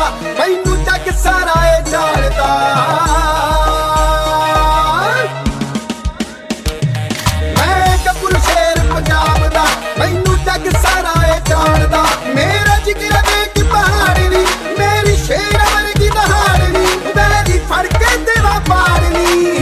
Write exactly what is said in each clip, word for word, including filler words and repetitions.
मैनू जग सारा ए जानदा। मैं गब्बरू शेर पंजाब दा, मैनू जग सारा ए जानदा। मेरा जिगर देख पहाड़नी, मेरी शेर वर्गी दहाड़नी, वैरी फड़ के देवा पाड़नी।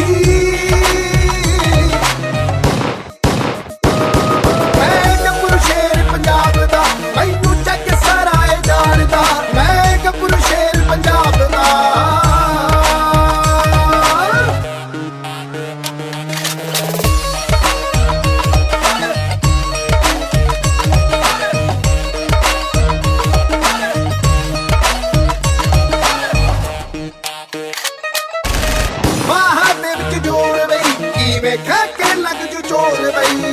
खा के लग जू चोर बई,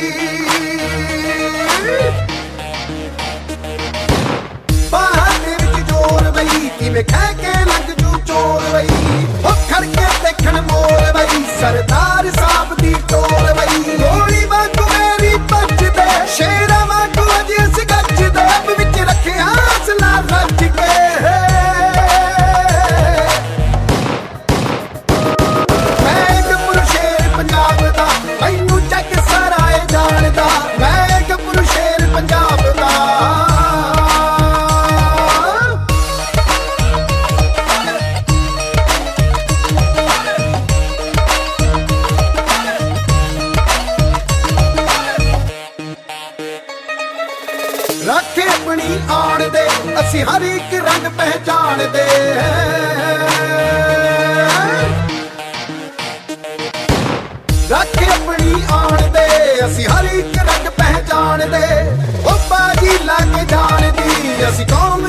बाहर जोर बई, किवें खा के लग जू चोर बई। ओ खड़के देखण मोर बई, सरदार साहब दी टोर बई। गोली वांगू मेरी बजदे, शेरा वांगू अज अस गजदे, अब विच रखिया असला रच के। रखे अपनी आन दे, असी हर एक रंग पहचान दे। रखे अपनी आन दे, असी हर एक रंग पहचान दे। ओ बाजी लाके जान दी, असी कौम